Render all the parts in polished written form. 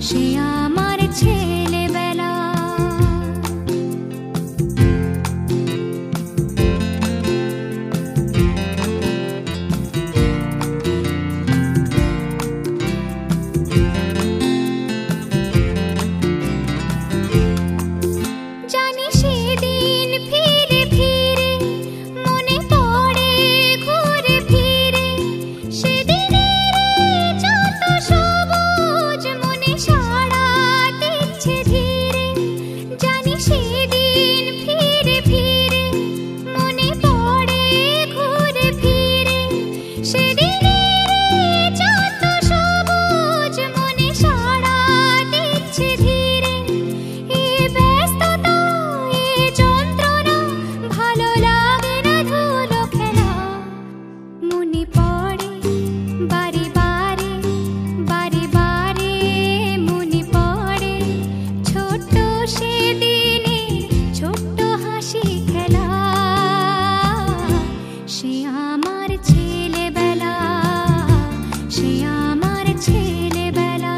সে আমার ছেলেবেলা। জানি সেদিন ফিরে ফিরে মনে পড়ে ঘুরে ফিরে, সেদিনের যত সবুজ মনে সাড়া দিচ্ছে ধীরে। জানি সেদিন ফিরে ফিরে মনে পড়ে ঘুরে ফিরে, সেদিনের যত সবুজ মনে সাড়া দিচ্ছে ধীরে। এ ব্যস্ততা এ যন্ত্রণা ভালো লাগে না ধুলো খেলা, মনে পড়ে বারে বারে বারে বারে মনে পড়ে ছোট্ট সেদিনের ছোট্ট হাসি খেলা। সে আমার ছেলেবেলা, সে আমার ছেলেবেলা।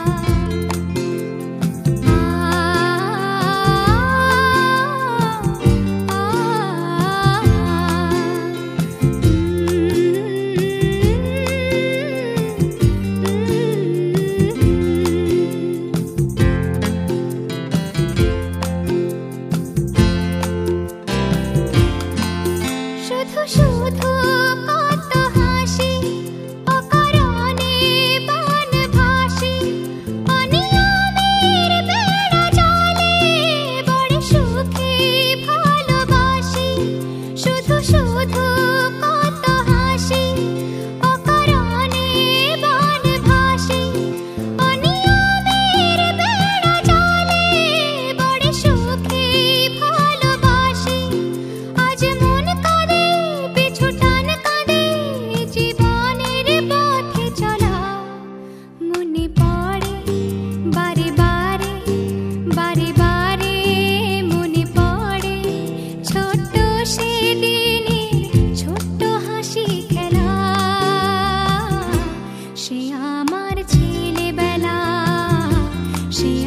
শুধু শুধু কত হাসি, অকারণে বান ভাসি, অনিয়মের বেড়া জালে বড় সুখে ভালোবাসি। শুধু শুধু কত হাসি, অকারণে বান ভাসি, অনিয়মের বেড়া জালে বড় সুখে ভালোবাসি। আজ মন কাঁদে পিছু টান কাঁদে জীবনের পথে চলা, মনে পড়ে বারে বারে বারে বারে মনে পড়ে ছোট্ট সেদিনের ছোট্ট হাসি খেলা। সে আমার ছেলেবেলা, সে